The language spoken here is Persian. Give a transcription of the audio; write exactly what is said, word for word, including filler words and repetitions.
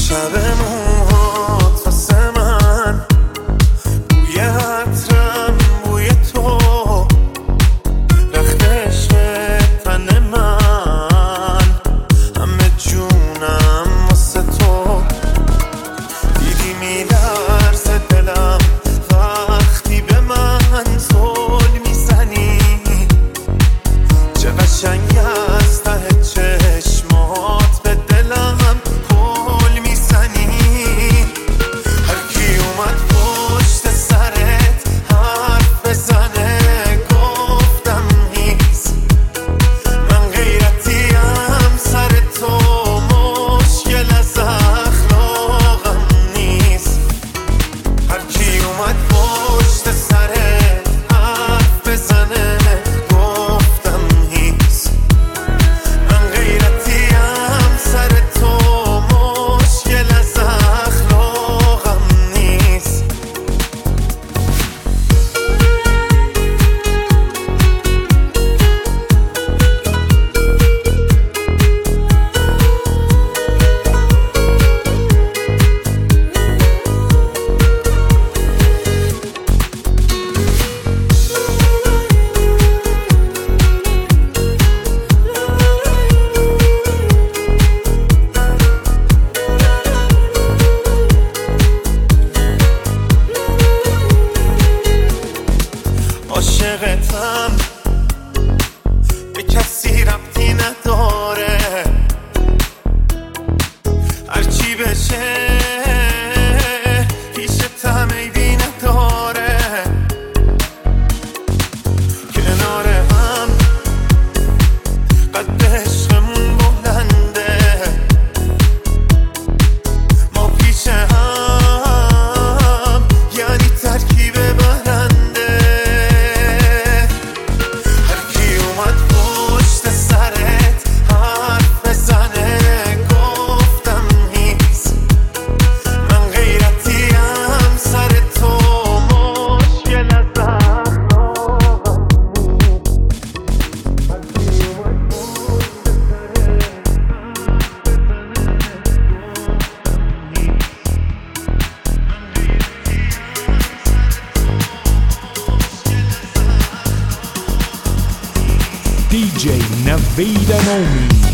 شب موهات واسه من بوی عطرم بوی تو رخت عشق تن من همه جونم واسه تو دیدی میلرزه دلم وقتی به من زل میزنی چه قشنگ از ته چشمات به دلم هل میزنی هر کی اومد پشت سرت حرف بزنه گفتم نیست من غیرتیم سر تو مشکل از اخلاقم نیست هر کی اومد پشت سرت حرف بزنه گفتم نیست من غیرتیم سر تو مشکل از اخلاقم نیست عاشقتم به کسی ربطی نداره هرچی بشه پیش عیبی نداره کنار هم قد عشقمون بلنده ما پیش هم یعنی ترکیب برنده هر کی اومد پشت سرت حرف بزنه گفتم نیست من غیرتیم سر تو مشکل از اخلاقم نیست هر کی اومد دی جی نوید نومی.